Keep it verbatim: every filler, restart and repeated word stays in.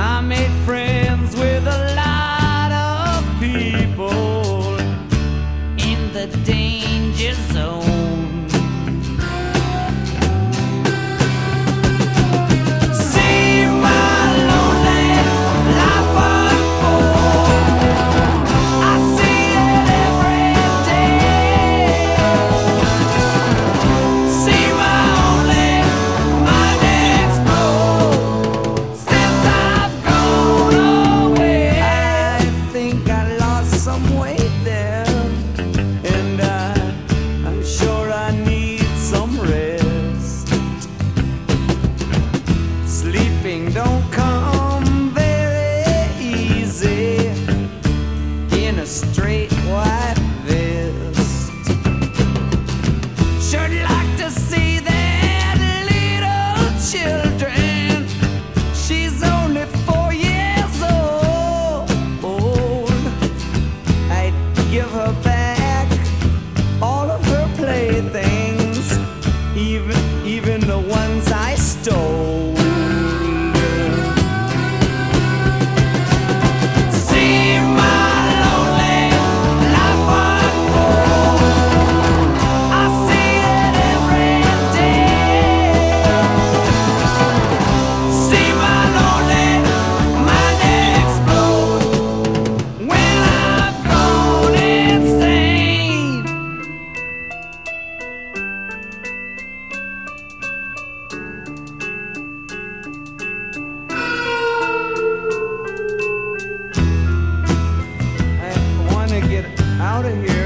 I made friends with a lot of people in the danger zone. See my lonely life unfold. I see it every day. See my only mind explode since I've gone away. I think I lost some weight there, and I, I'm sure I need some rest. Sleeping don't come very easy in a straight white vest. Sure like to see that little children. She's only four years old. I'd give her back all of her playthings, even even the ones I stole. See my lonely life unfold. I see it every day. See my lonely mind explode when I've gone insane. I want to get out of here.